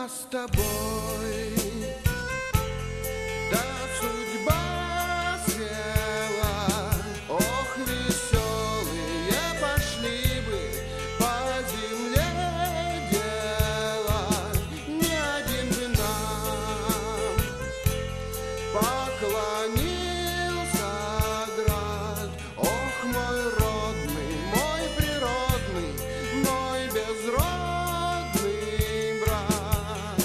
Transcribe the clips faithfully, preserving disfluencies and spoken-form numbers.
нас с тобой, да судьба свела. Ох, веселые пошли бы по земле дела, ни один бы нам поклонился град. Ох, мой родный, мой природный, мой безродный брат.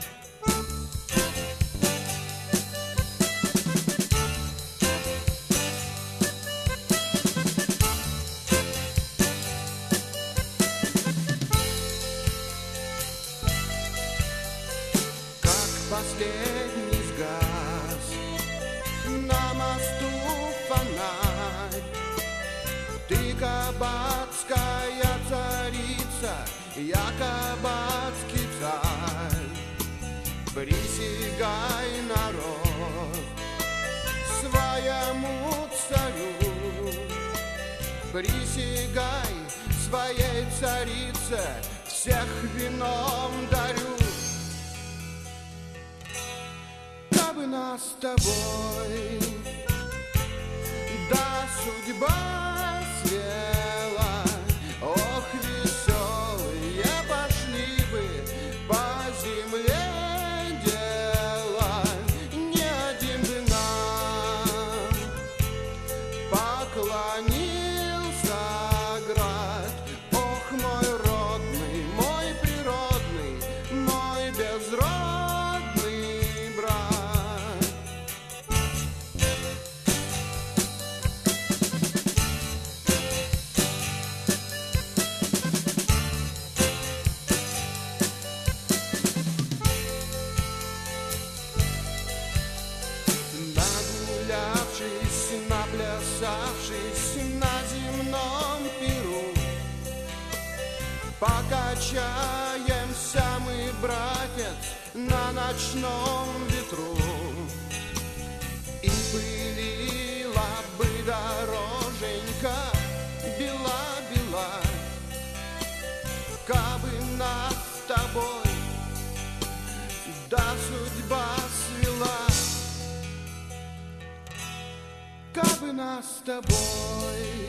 Как последний сгас на мосту фонарь, ты кабацкая царица, я кабацкий царь. Присягай, народ, своему царю, присягай своей царице, всех вином дарю. Кабы нас с тобой, да судьба свела. Ох, веселые пошли бы по земле дела, ни один бы нам поклонился град. Ох, мой родный, мой природный, мой безродный брат. Нагулявшись, наплясавшись на земном пиру, покачаемся мы, братец, на ночном ветру. И пылила бы дороженька бела-бела, кабы нас с тобой, да судьба свела. Кабы нас с тобой,